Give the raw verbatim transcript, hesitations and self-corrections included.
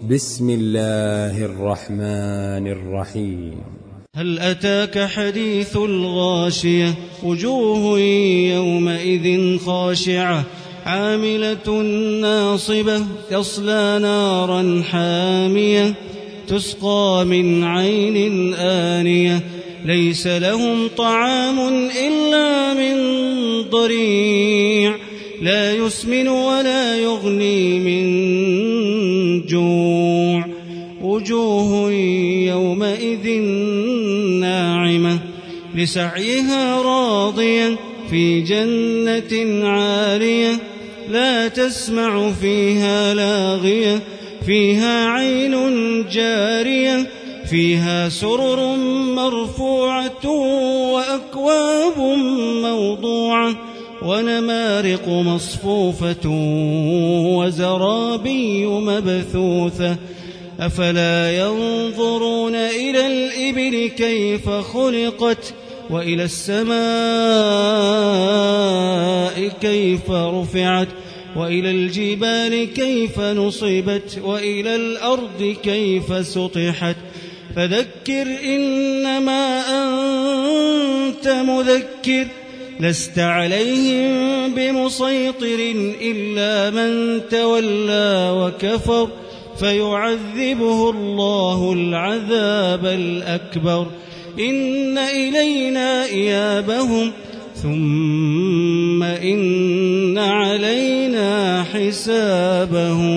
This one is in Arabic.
بسم الله الرحمن الرحيم. هل أتاك حديث الغاشية وجوه يومئذ خاشعة عاملة ناصبة تصلى نارا حامية تسقى من عين آنية ليس لهم طعام إلا من ضريع لا يسمن ولا يغني من جوع وجوه يومئذ ناعمة لسعيها راضية في جنة عالية لا تسمع فيها لاغية فيها عين جارية فيها سرر مرفوعة وأكواب موضوعة ونمارق مصفوفة وزرابي مبثوثة أفلا ينظرون إلى الإبل كيف خلقت وإلى السماء كيف رفعت وإلى الجبال كيف نصبت وإلى الأرض كيف سطحت فذكر إنما أنت مذكر لست عليهم بمسيطر إلا من تولى وكفر فيعذبه الله العذاب الأكبر إن إلينا إيابهم ثم إن علينا حسابهم.